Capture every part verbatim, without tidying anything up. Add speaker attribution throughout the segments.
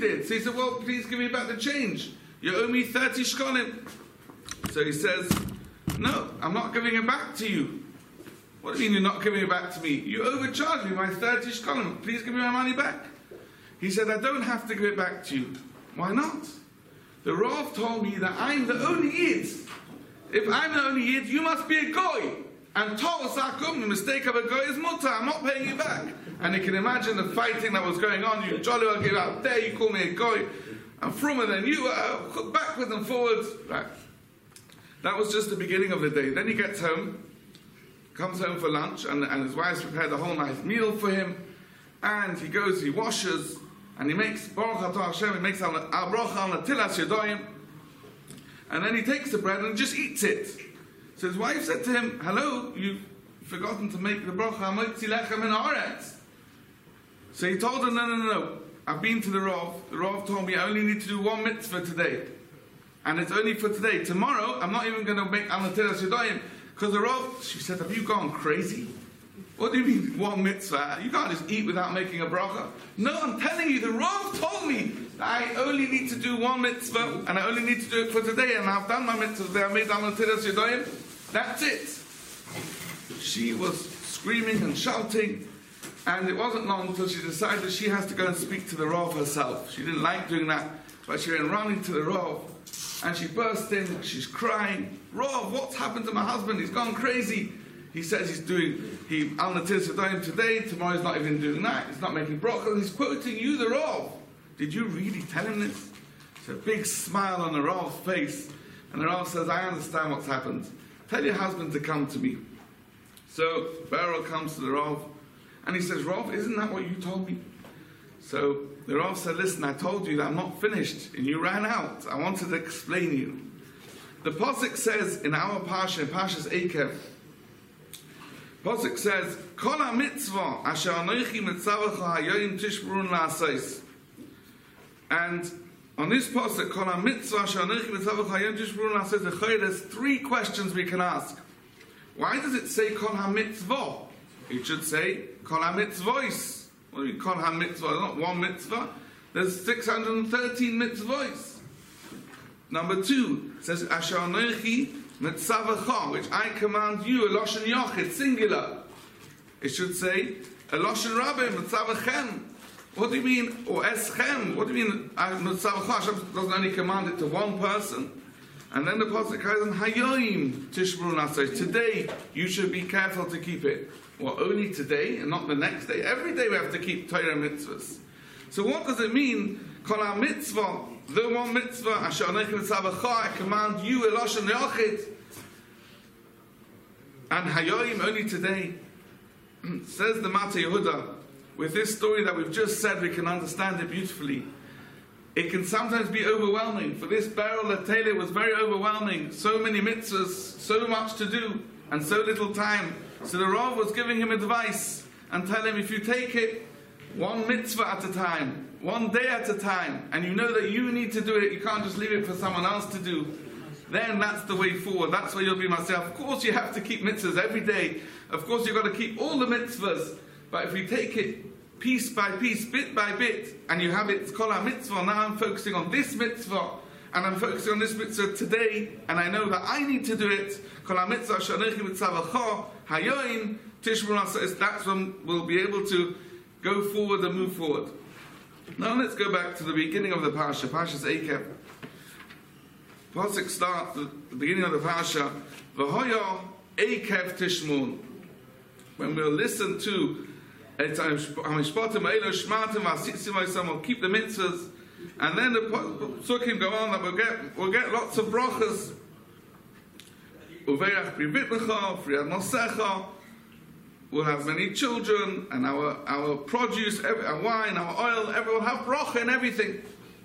Speaker 1: it. So he said, well, please give me back the change. You owe me thirty shkolim. So he says, no, I'm not giving it back to you. What do you mean you're not giving it back to me? You overcharged me by thirty shkolim. Please give me my money back. He said, I don't have to give it back to you. Why not? The Rav told me that I'm the only Yid. If I'm the only Yid, you must be a Goy. And Torah Sakum, the mistake of a Goy is mutter. I'm not paying you back. And you can imagine the fighting that was going on. You jolly well give out there, you call me a Goy. I'm frummer than you, uh, backwards and forwards. Right. That was just the beginning of the day. Then he gets home, comes home for lunch, and, and his wife's prepared a whole nice meal for him. And he goes, he washes, and he makes Baruch Atah Hashem, he makes al bracha al natilas yadoyim, and then he takes the bread and just eats it. So his wife said to him, hello, you've forgotten to make the bracha al motzi lechem in haaretz. So he told her, no, no, no, no, I've been to the Rav. The Rav told me I only need to do one mitzvah today. And it's only for today. Tomorrow, I'm not even going to make al natilas yadoyim, because the Rav, she said, have you gone crazy? What do you mean, one mitzvah? You can't just eat without making a bracha. No, I'm telling you, the Rav told me that I only need to do one mitzvah, and I only need to do it for today, and I've done my mitzvah today. I made al natilas yadoyim. That's it. She was screaming and shouting, and it wasn't long until she decided she has to go and speak to the Rav herself. She didn't like doing that, but she went running to the Rav, and she burst in, she's crying, Rav, what's happened to my husband? He's gone crazy. He says he's doing, he al natilas yadoyim today, tomorrow he's not even doing that, he's not making bracha, he's quoting you, the Rav. Did you really tell him this? It's a big smile on the Rav's face, and the Rav says, I understand what's happened. Tell your husband to come to me. So Beryl comes to the Rav, and he says, Rav, isn't that what you told me? So the Rav said, listen, I told you that I'm not finished, and you ran out. I wanted to explain you. The Pasuk says in our Parsha, in Parshas Eikev, Pasuk says, Kol ha-mitzvah asher anochi mitzavacha hayoyim tishburun la'asais. And on this Pasuk, Kol ha-mitzvah asher anochi mitzavacha hayoyim tishburun la'asais, there's three questions we can ask. Why does it say Kol ha-mitzvah? It should say Kol ha-mitzvahs. What do you mean Kol ha-mitzvah? There's not one mitzvah. There's six hundred thirteen mitzvahs. Number two, it says Asher anochi mitzavacha, which I command you, a loshen yochid, singular. It should say a loshen rabbi, mitzavachem. What do you mean? Or eschem. What do you mean? Mitzavacha. Hashem doesn't only command it to one person. And then the pasuk says, hayoim tishburun la'asais. Today you should be careful to keep it. Well, only today and not the next day. Every day we have to keep Torah mitzvahs. So what does it mean? Kol ha-mitzvah, the one mitzvah, asher anochi mitzavacha, I command you, a loshen yochid. And hayoim, only today. Says the Mata Yehuda, with this story that we've just said, we can understand it beautifully. It can sometimes be overwhelming. For this Beryl Latele was very overwhelming. So many mitzvahs, so much to do, and so little time. So the Rav was giving him advice and telling him, if you take it one mitzvah at a time, one day at a time, and you know that you need to do it, you can't just leave it for someone else to do, then that's the way forward. That's where you'll be myself. Of course you have to keep mitzvahs every day. Of course you've got to keep all the mitzvahs. But if you take it piece by piece, bit by bit, and you have it, it's called a mitzvah. Now I'm focusing on this mitzvah, and I'm focusing on this mitzvah today, and I know that I need to do it. Kol ha-mitzvah asher anochi mitzavacha hayoim tishburun la'asais. That's when we'll be able to go forward and move forward. Now let's go back to the beginning of the Parsha, Parshas Eikev. Pasuk starts at the beginning of the Parsha, V'hoya Eikev tishmun. When we'll listen to we'll keep the mitzvahs, and then the psukim go on that we'll get, we'll get lots of brachas. We'll have many children, and our, our produce, our wine, our oil, everyone will have bracha and everything.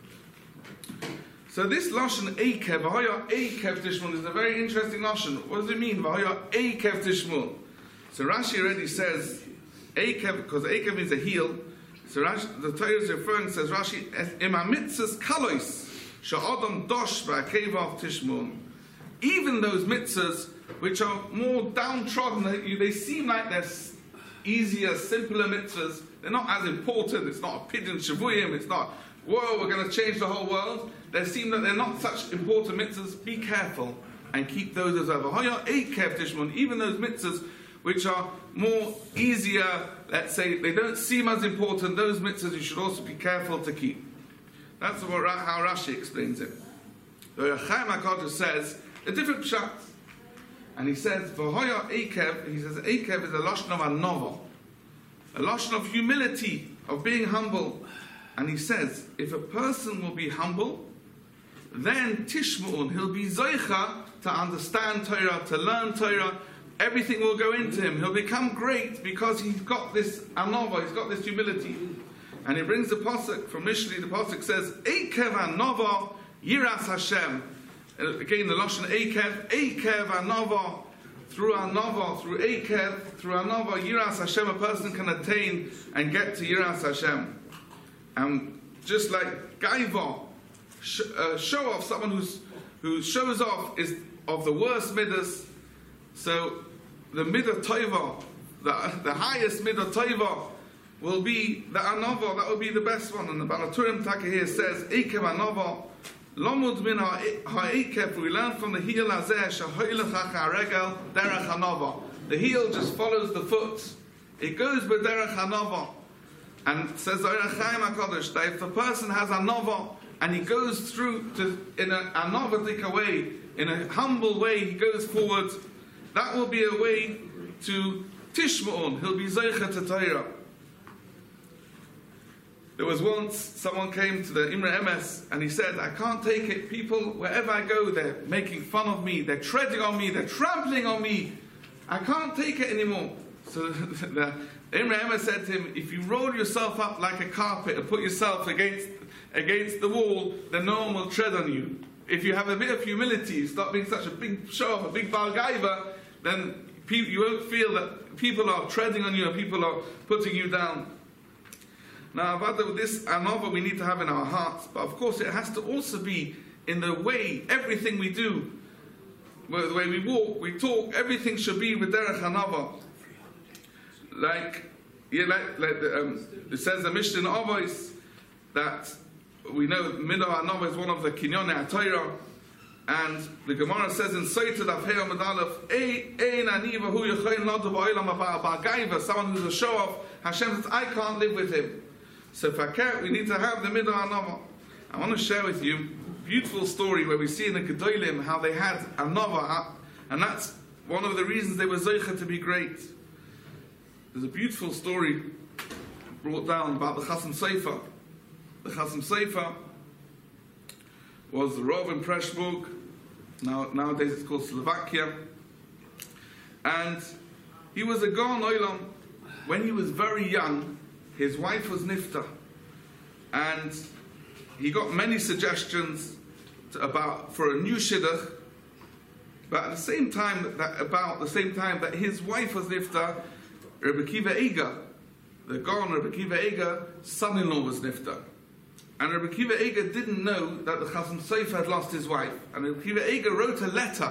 Speaker 1: So this lashon Eikev, V'hoya Eikev tishmun, is a very interesting lashon. What does it mean, V'hoya Eikev tishmun? So Rashi already says Eikev, because Eikev means a heel. So Rashi, the Torah is referring, says Rashi, Ima mitzvahs kalois sha'adam dosh ba'akevav tishmun. Even those mitzvahs which are more downtrodden, they, they seem like they're easier, simpler mitzvahs. They're not as important. It's not a pidyon shavuyim. It's not whoa, we're going to change the whole world. They seem that they're not such important mitzvahs. Be careful and keep those as over. Even those mitzvahs which are more easier, let's say, they don't seem as important, those mitzvahs you should also be careful to keep. That's what, how Rashi explains it. The Chaim HaKadosh says a different pshat. And he says, V'hoya Eikev, he says, Eikev is a lashon of anova, a lashon of humility, of being humble. And he says, if a person will be humble, then Tishma'un, he'll be zoicha to understand Torah, to learn Torah, everything will go into him. He'll become great because he's got this anova, he's got this humility. And he brings the pasuk from Mishli, the pasuk says, Eikev anova yiras Hashem. And again, the lashon Eikev, Eikev anova, through anova, through Eikev, through anova, yiras Hashem, a person can attain and get to yiras Hashem. And just like Gaiva, sh- uh, show off, someone who's, who shows off is of the worst midas. So the midah toiva, the, the highest midah toiva, will be the anova, that will be the best one. And the Balaturim Taka here says, Eikev anova, Lomud min ha'eikev, we learn from the heel hazeh, shahoylech ha'regel, derech hanova. The heel just follows the foot. It goes b'derech hanova. And says the Chaim HaKadosh that if the person has a nova and he goes through to, in a novatic way, in a humble way, he goes forward, that will be a way to Tishma'un, he'll be Zeicha to Torah. There was once someone came to the Imre Emes and he said, I can't take it, people, wherever I go, they're making fun of me, they're treading on me, they're trampling on me, I can't take it anymore. So the Imre Emes said to him, if you roll yourself up like a carpet and put yourself against against the wall, then no one will tread on you. If you have a bit of humility, stop being such a big show, a big balgaiva, then pe- you won't feel that people are treading on you and people are putting you down. Now, about this anova we need to have in our hearts, but of course it has to also be in the way, everything we do, the way we walk, we talk, everything should be with derech anova. Like, yeah, like, like the, um, it says the Mishnah in Avos that we know midah anova is one of the kinyonei HaTorah, and the Gemara says in Soita Daf Hei Amud Aleph, Ein ani v'hu yochein lodu ba'olam haba ba'gaiva, someone who's a show off. Hashem says, I can't live with him. So fakir, we need to have the midah anova. I want to share with you a beautiful story where we see in the Gedolim how they had anova, and that's one of the reasons they were zoicha to be great. There's a beautiful story brought down about the Chasam Sofer. The Chasam Sofer was the Rav in Preshburg. Now, nowadays it's called Slovakia. And he was a Gaon Olam. When he was very young, his wife was Nifta. And he got many suggestions to, about for a new Shidduch. But at the same time, that, about the same time that his wife was Nifta, Rebbe Kiva Eiger, the Gaon Rebbe Kiva Eiger, son-in-law was Nifta. And Rebbe Kiva Eiger didn't know that the Chasam Sofer had lost his wife. And Rebbe Kiva Eiger wrote a letter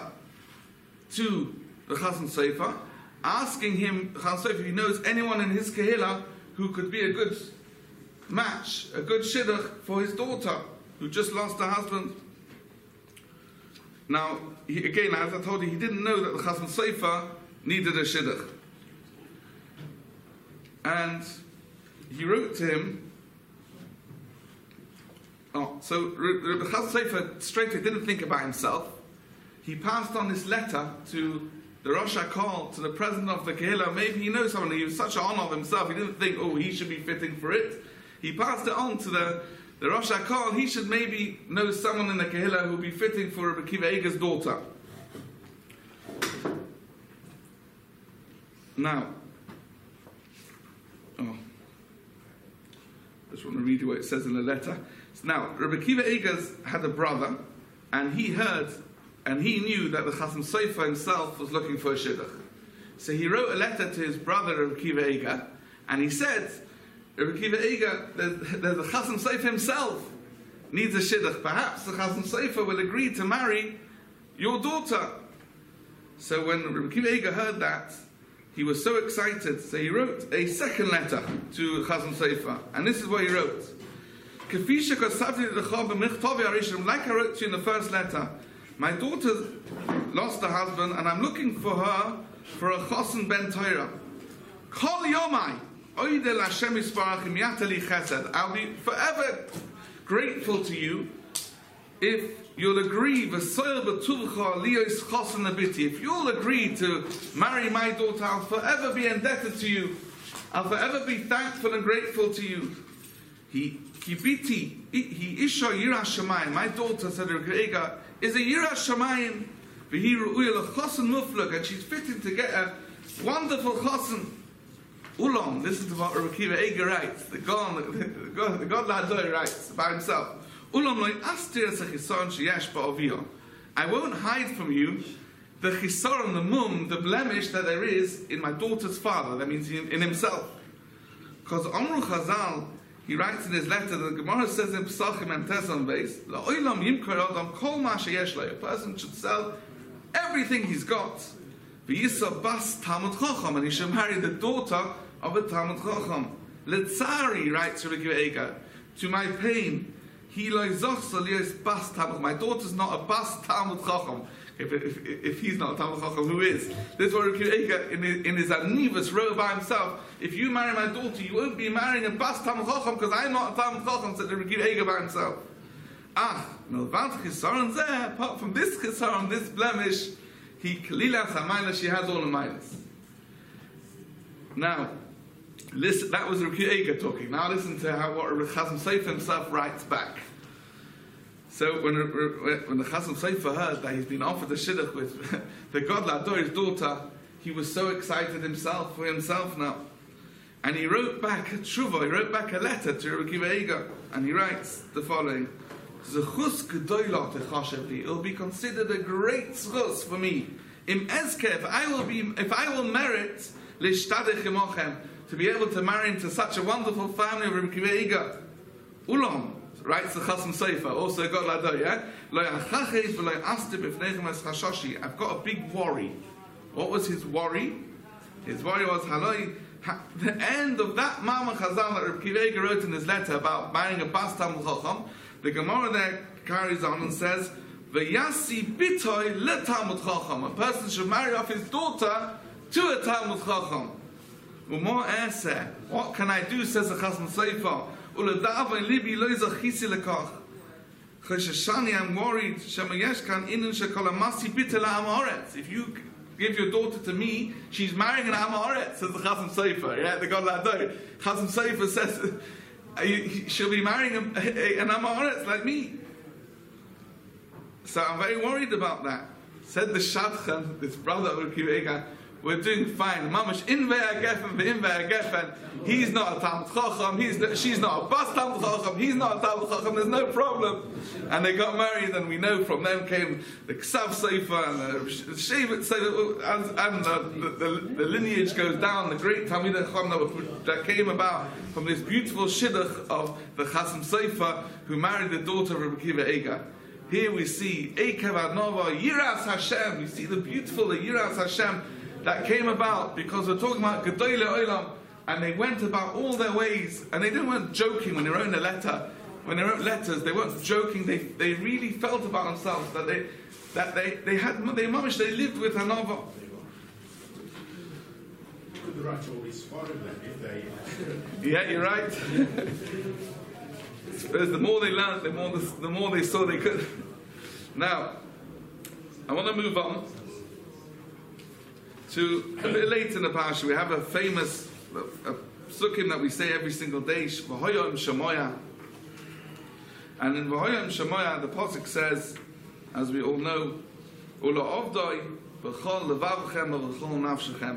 Speaker 1: to the Chasam Sofer, asking him, Chasam Sofer, if he knows anyone in his Kehillah who could be a good match, a good Shidduch for his daughter, who just lost her husband. Now, he, again, as I told you, he didn't know that the Chasam Sofer needed a Shidduch. And he wrote to him, oh, so the Chasam Sofer straight away didn't think about himself. He passed on this letter to the Rosh HaKol, to the president of the Kehillah. Maybe he knows someone, he was such an honor of himself, he didn't think, oh, he should be fitting for it. He passed it on to the, the Rosh HaKol, he should maybe know someone in the Kehillah who would be fitting for Rebbe Kiva Eiger's daughter. Now, oh, I just want to read you what it says in the letter. Now, Rebbe Kiva Eiger's had a brother, and he heard, and he knew that the Chasam Sofer himself was looking for a Shidduch. So he wrote a letter to his brother, Rebbe Kiva Eiger, and he said, Rebbe Kiva Eiger, there's, there's the Chasam Sofer himself needs a Shidduch. Perhaps the Chasam Sofer will agree to marry your daughter. So when Rebbe Kiva Eiger heard that, he was so excited, so he wrote a second letter to Chasam Sofer, and this is what he wrote. Kefisha Kosavti Lechob Michtovi Arishim, like I wrote to you in the first letter. My daughter lost her husband, and I'm looking for her for a chosen ben Torah. Kol yomai, oidel Hashem yisparach im yatali chesed. I'll be forever grateful to you if you'll agree v'soil b'tuvcha liyos chosen abiti. If you'll agree to marry my daughter, I'll forever be indebted to you. I'll forever be thankful and grateful to you. He kibiti, he isha yira shamayim. My daughter, said Rebbe is a yira shamayim. V'hi ru'uya l'chosen muflug, and she's fitting to get a wonderful chosen. Ulam, listen to what Rebbe Eiger writes. The God, the God, the God Ladoi writes by himself. Ulam loy astir es chisaron sheyesh ba'aviyah. I won't hide from you the chisaron, the mum, the blemish that there is in my daughter's father. That means in, in himself. Because Amru Chazal, he writes in his letter, the Gemara says in Pesachim and Teson base, la'olam yimkar adam kol ma sheyesh lo. A person should sell everything he's got. V'yisa bas Talmud Chacham, and he should marry the daughter of a Talmud Chacham. Letzari, writes Rebbe Eiger, to my pain, he lo zochsa liyos bas Talmud. My daughter's not a bas Talmud Chacham. If, if, if he's not a Talmud Chacham, who is? This is what Rebbe Eiger, in his, in his Anivus, wrote by himself. If you marry my daughter, you won't be marrying a bas Talmud Chacham, because I'm not a Talmud Chacham, said Rebbe Eiger by himself. Ah, milvat chisaron zeh, apart from this chisaron, this blemish, he kalilas hamayla, she has all the minus. Now, listen, that was Rebbe Eiger talking. Now listen to how what Rebbe Chasam Sofer himself writes back. So when, when the Chasam Sofer heard that he's been offered a shidduch with the God Lador's daughter, he was so excited himself for himself now. And he wrote back a tshuva, he wrote back a letter to Rebbe Eiger, and he writes the following. Zechus gedoyla techashev li. It will be considered a great zechus for me. Im ezke, if I will be, if I will merit lishtadech imochem, to be able to marry into such a wonderful family of Rebbe Eiger. Ulam, writes the Chasam Sofer, also God Lado, yeah. Lo yachaches v'lo astim b'fneichem es chashoshi. I've got a big worry. What was his worry? His worry was haloi. The end of that Mama Chazal that Rebbe Eiger wrote in his letter about marrying a bas Talmud Chacham. The Gemara there carries on and says, "V'yasi bitoy le Talmud Chacham." A person should marry off his daughter to a Talmud Chacham. U'mo eseh. What can I do? Says the Chasam Sofer. U'ledavay libi lo zachisi lekach. Cheshashani, I'm worried. Shemayesh kan inin shekol amasi bitoy la'am haaretz. If you give your daughter to me, she's marrying an am haaretz. Says the Chasam Sofer. Yeah, the God Ladoi. Chasam Sofer says, she'll be marrying a, a, an am haaretz like me. So I'm very worried about that. Said the Shadchan, this brother of Rebbe Eiger, we're doing fine. Mamash in ve'agefen ve'in ve'agefen. He's not a Talmud Chacham. He's not, she's not a bas Talmud Chacham. He's not a Talmud Chacham. There's no problem. And they got married, and we know from them came the Ksav Sofer and the Shevet Sofer, and, and the, the, the, the lineage goes down. The great Talmid Chacham that came about from this beautiful shidduch of the Chasam Sofer, who married the daughter of Rebbe Eiger. Here we see Ekev Adnova Yiras Hashem. We see the beautiful the Yiras Hashem that came about because we're talking about Gedolei Olam, and they went about all their ways, and they didn't weren't joking when they wrote a letter. When they wrote letters, they weren't joking. They they really felt about themselves that they that they they had they mamish they lived with Hanova.
Speaker 2: Could write all these for them if they.
Speaker 1: Yeah, you're right. The more they learned, the more the, the more they saw they could. Now, I want to move on to a bit late in the parsha. We have a famous a, a psukim that we say every single day, V'hoyom Shemoya. And in V'hoyom Shemoya, the pasuk says, as we all know, Ula Ovdoi V'chol Levavchem V'chol Nafshechem.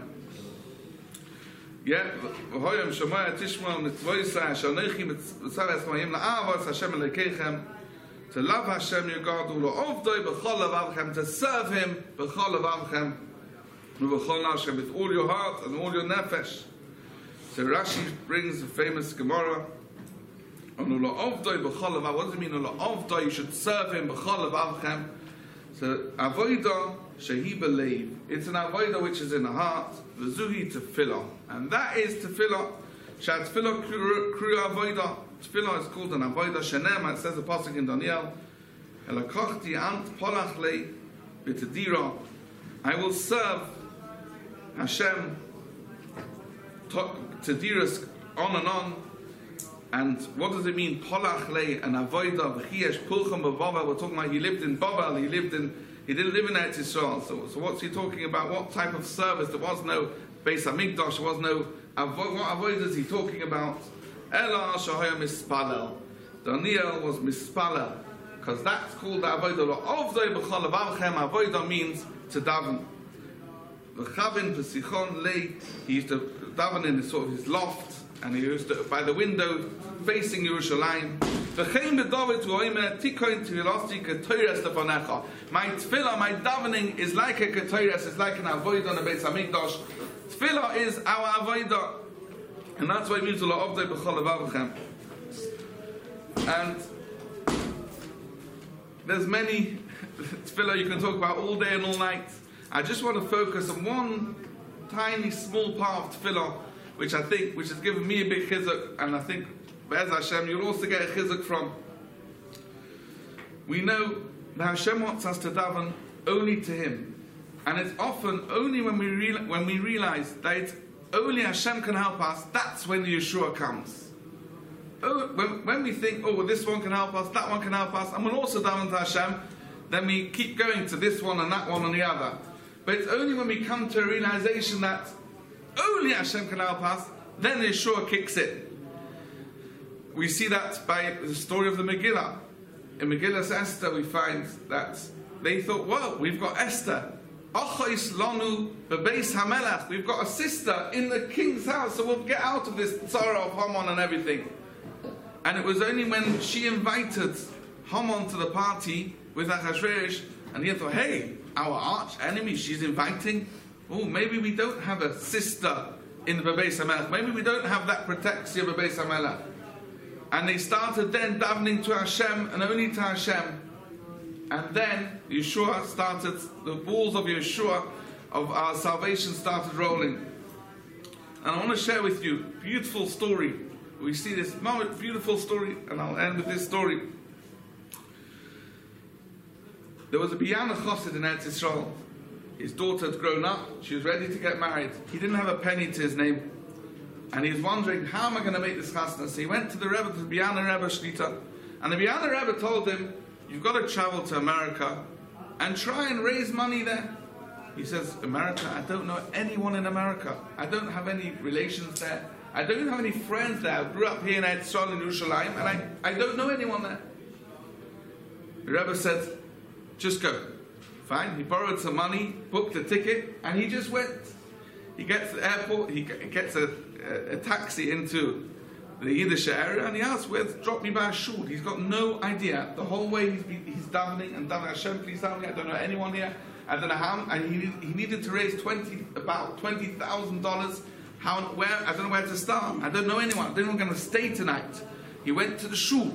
Speaker 1: Yeah, V'hoyom Shemoya Tishma Mitzvoysa Shanoichi Mitzvah Esmayim La'avos Hashem Elekeichem, to love Hashem your God, Ula Ovdoi V'chol Levavchem, to serve Him V'chol Levavchem, with all your heart and all your nefesh. So Rashi brings the famous Gemara on Ula Ovdoi B'chol Levav. What does it mean? Ula Ovdoi, you should serve him B'chol Levavchem. So Avodah Shehi B'leiv. It's an Avodah which is in the heart. V'zuhi Tefillah, and that is Tefillah. Shat Tefillah Kru Avodah. tefillah is called an avodah shenem. It says the pasuk in Daniel, "Elakochti ant polach le b'tedira." I will serve Hashem tediras on and on. And what does it mean? Polach le, an avodah v'chiesh pulcham b'Bavel. We're talking about he lived in Bavel. He lived in. He didn't live in Eretz Yisrael. So, so what's he talking about? What type of service? There was no Beis Hamikdash. There was no. Avo, what avodah is he talking about? Ela shahaya mispalel. Daniel was mispalel, because that's called the avodah. Avdei b'chol avavchem. Avodah means to daven. V'chavin v'sichon le. He used to daven in his, sort of his loft. And he used to, by the window facing Yerushalayim. My tefillah, my davening is like a ketoras, it's like an avodah on the Beis Hamikdash. Tefillah is our avodah, and that's why it means la'avdei b'chol avavchem. And there's many tefillah you can talk about all day and all night. I just want to focus on one tiny small part of tefillah, which I think, which has given me a big chizuk, and I think, Be'ez Hashem, you'll also get a chizuk from. We know that Hashem wants us to daven only to Him, and it's often only when we real, when we realize that it's only Hashem can help us. That's when the Yeshua comes. Oh, when, when we think, oh, well, this one can help us, that one can help us, and we'll also daven to Hashem, then we keep going to this one and that one and the other. But it's only when we come to a realization that only Hashem can help us, then the Yeshua kicks in. We see that by the story of the Megillah. In Megillah's Esther, we find that they thought, well, we've got Esther. Achos lanu bebeis hamelach. We've got a sister in the king's house, so we'll get out of this tzara of Haman and everything. And it was only when she invited Haman to the party with Achashverosh, and he thought, hey, our arch enemy, she's inviting. Oh, maybe we don't have a sister in the Bebeis HaMelech. Maybe we don't have that protection of Bebeis HaMelech. And they started then davening to Hashem and only to Hashem. And then Yeshua started, the balls of Yeshua, of our salvation started rolling. And I want to share with you a beautiful story. We see this beautiful story, and I'll end with this story. There was a Biyana Chassid in Eretz Yisrael. His daughter had grown up, she was ready to get married. He didn't have a penny to his name. And he was wondering, how am I going to make this chasna? So he went to the Rebbe, to the Biyana Rebbe Shlita. And the Biyana Rebbe told him, you've got to travel to America and try and raise money there. He says, America? I don't know anyone in America. I don't have any relations there. I don't have any friends there. I grew up here in Eretz Yisrael in Yerushalayim, and I, I don't know anyone there. The Rebbe said, just go. Fine, he borrowed some money, booked a ticket, and he just went. He gets to the airport, he gets a, a, a taxi into the Yiddish area, and he asks, where's, drop me by a shul. He's got no idea. The whole way he's, he's davening and davening, Hashem, please help me, I don't know anyone here. I don't know how, and he, he needed to raise twenty, about twenty thousand dollars. How, where, I don't know where to start. I don't know anyone. I don't know who's going to stay tonight. He went to the shul.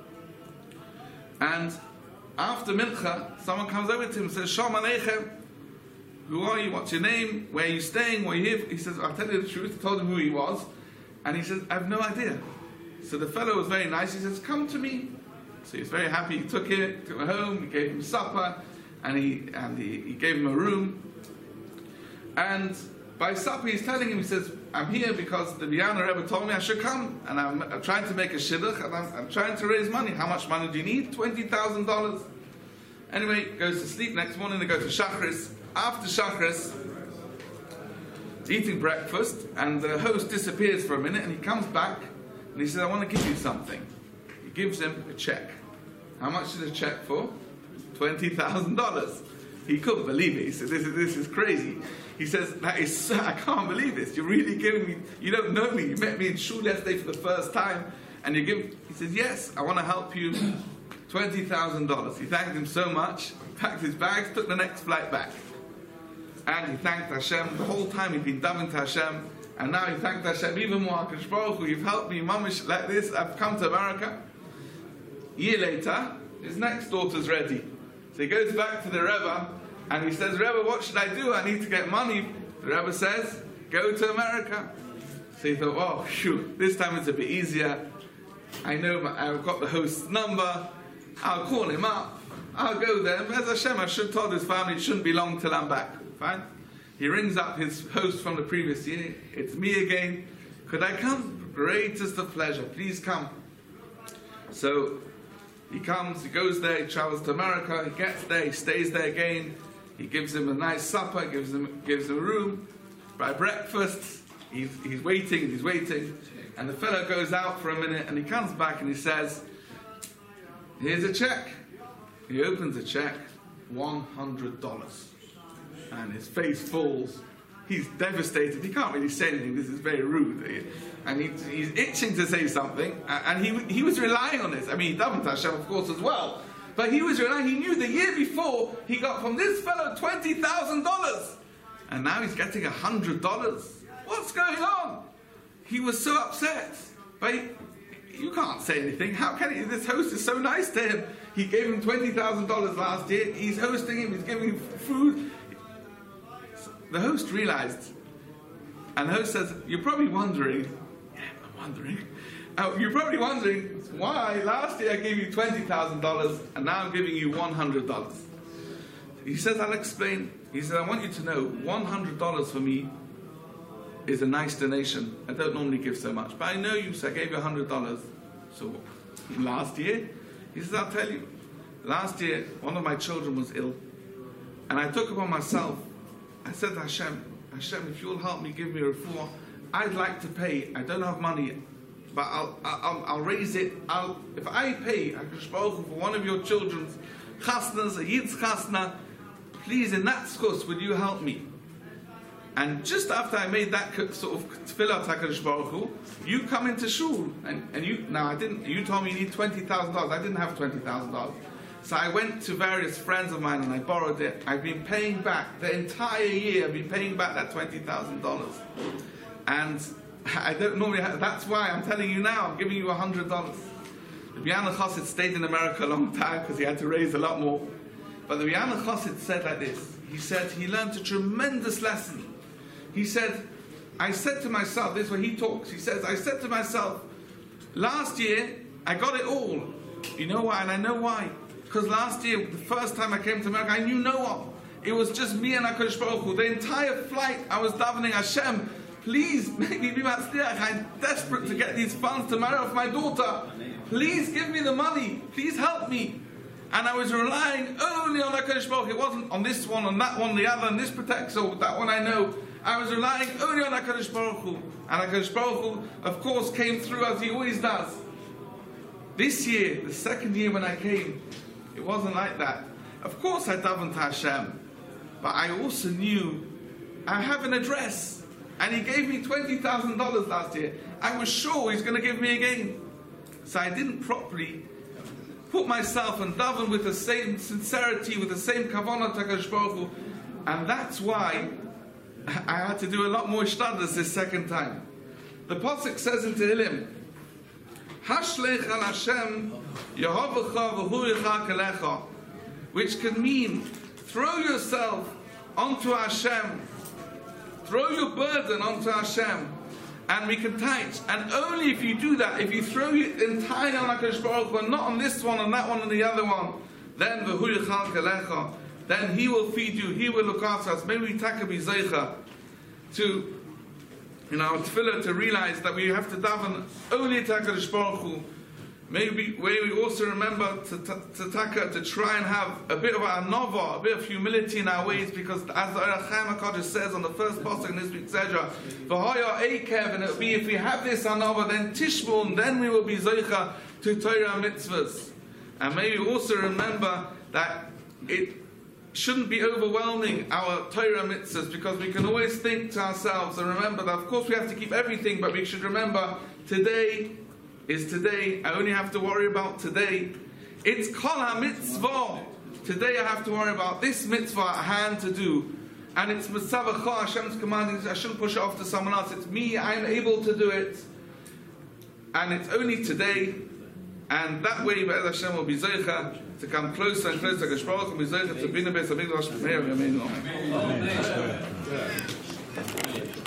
Speaker 1: And after Mincha, someone comes over to him and says, Shalom Aleichem. Who are you? What's your name? Where are you staying? Where are you here? He says, I'll tell you the truth. He told him who he was. And he says, I have no idea. So the fellow was very nice. He says, come to me. So he was very happy. He took him, took him home. He gave him supper. And he and he, he gave him a room. And by supper, he's telling him, he says, I'm here because the Biyana Rebbe told me I should come. And I'm, I'm trying to make a shidduch. And I'm, I'm trying to raise money. How much money do you need? twenty thousand dollars. Anyway, goes to sleep. Next morning, they go to Shachris. After Shachris, eating breakfast, and the host disappears for a minute, and he comes back, and he says, I want to give you something. He gives him a check. How much is the check for? twenty thousand dollars. He couldn't believe it. He said, this is, this is crazy. He says, that is, I can't believe this. You're really giving me, you don't know me. You met me in shul yesterday for the first time, and you give, he says, yes, I want to help you. twenty thousand dollars. He thanked him so much, packed his bags, took the next flight back. And he thanked Hashem. The whole time he'd been davening to Hashem, and now he thanked Hashem even more. HaKadosh Baruch Hu, you've helped me, mamish, like this. I've come to America. A year later, his next daughter's ready. So he goes back to the Rebbe, and he says, Rebbe, what should I do? I need to get money. The Rebbe says, go to America. So he thought, oh, shoot, this time it's a bit easier. I know my, I've got the host's number. I'll call him up. I'll go there. As Hashem, I should have told his family it shouldn't be long till I'm back. Fine. He rings up his host from the previous year. It's me again. Could I come? Greatest of pleasure. Please come. So he comes, he goes there, he travels to America, he gets there, he stays there again. He gives him a nice supper, gives him gives him a room. By breakfast, he's, he's waiting, he's waiting. And the fellow goes out for a minute and he comes back and he says, here's a check. He opens a check, one hundred dollars. And his face falls. He's devastated. He can't really say anything. This is very rude. And he, he's itching to say something. And he he was relying on this. I mean, he davened Hashem, of course, as well. But he was relying. He knew the year before he got from this fellow twenty thousand dollars. And now he's getting one hundred dollars. What's going on? He was so upset. But he, you can't say anything. How can he? This host is so nice to him. He gave him twenty thousand dollars last year. He's hosting him. He's giving him food. The host realized, and the host says, you're probably wondering, yeah, I'm wondering, uh, you're probably wondering why last year I gave you twenty thousand dollars and now I'm giving you one hundred dollars. He says, I'll explain. He said, I want you to know, one hundred dollars for me is a nice donation. I don't normally give so much, but I know you, so I gave you one hundred dollars. So last year, he says, I'll tell you, last year one of my children was ill and I took upon myself. I said to Hashem, Hashem, if you'll help me, give me a refuah, I'd like to pay. I don't have money, but I'll, I'll, I'll raise it. I'll, if I pay HaKadosh Baruch Hu for one of your children's chasnas, a yid's chasna, please, in that schus, would you help me? And just after I made that sort of tefillah to HaKadosh Baruch Hu, you come into shul, and, and you, now I didn't, you told me you need twenty thousand dollars. I didn't have twenty thousand dollars. So I went to various friends of mine and I borrowed it. I've been paying back the entire year. I've been paying back that twenty thousand dollars, and I don't normally have, that's why I'm telling you now. I'm giving you a hundred dollars. The Biana Chassid stayed in America a long time because he had to raise a lot more. But the Biana Chassid said like this. He said he learned a tremendous lesson. He said, I said to myself, this is where he talks. He says, I said to myself, last year I got it all. You know why? And I know why. Because last year, the first time I came to America, I knew no one. It was just me and HaKadosh Baruch Hu. The entire flight, I was davening, Hashem, please make me be matzliach. I'm desperate to get these funds to marry off my daughter. Please give me the money. Please help me. And I was relying only on HaKadosh Baruch Hu. It wasn't on this one, on that one, the other, and this protects, or that one I know. I was relying only on HaKadosh Baruch Hu. And HaKadosh Baruch Hu, of course, came through as he always does. This year, the second year when I came, it wasn't like that. Of course I davened to Hashem, but I also knew I have an address, and he gave me twenty thousand dollars last year. I was sure he's going to give me again. So I didn't properly put myself and daven with the same sincerity, with the same kavanah to HaKadosh Baruch Hu, and that's why I had to do a lot more shtadlus this second time. The Pasuk says in Tehillim, Hashlech al Hashem Yehovacha v'hu yichak elecha, which can mean throw yourself onto Hashem, throw your burden onto Hashem, and we can touch. And only if you do that, if you throw it entirely on HaKadosh Baruch Hu, and not on this one, on that one, and the other one, then v'hu yichak elecha, then He will feed you, He will look after us. Maybe we take a bizaycha to, in our tefillah, to realize that we have to daven only to HaKadosh Baruch Hu. Maybe we also remember to, to, to, taka, to try and have a bit of a anova, a bit of humility in our ways, because as the Orach Chaim HaKadosh says on the first pasuk in this week's Zedra, v'hoya eikev, and it will be, if we have this anova, then tishmul, and then we will be zoicha to Torah mitzvahs. And maybe also remember that it shouldn't be overwhelming our Torah mitzvahs, because we can always think to ourselves and remember that of course we have to keep everything, but we should remember today is today. I only have to worry about today. It's kol ha-mitzvah. Today I have to worry about this mitzvah at hand to do, and it's mitzvah Hashem's commanding. I shouldn't push it off to someone else. It's me. I'm able to do it, and it's only today. And that way, Be'ez Hashem will be zoicha to come closer and closer to HaKadosh Baruch Hu, and be zoicha to bina beis hamikdash b'meir yameinu. Amen.